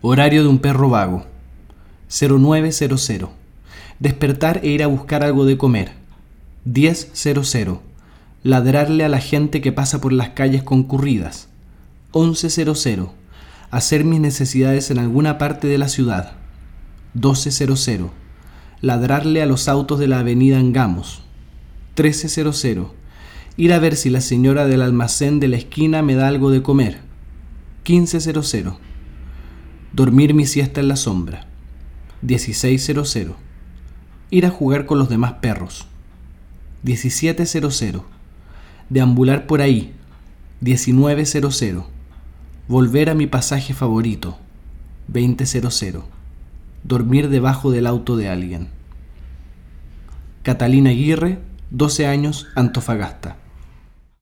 Horario de un perro vago. 09:00. Despertar e ir a buscar algo de comer. 10:00. Ladrarle a la gente que pasa por las calles concurridas. 11:00. Hacer mis necesidades en alguna parte de la ciudad. 12:00. Ladrarle a los autos de la avenida Angamos. 13:00. Ir a ver si la señora del almacén de la esquina me da algo de comer. 15:00. Dormir mi siesta en la sombra. 16:00. Ir a jugar con los demás perros. 17:00. Deambular por ahí. 19:00. Volver a mi pasaje favorito. 20:00. Dormir debajo del auto de alguien. Catalina Aguirre, 12 años, Antofagasta.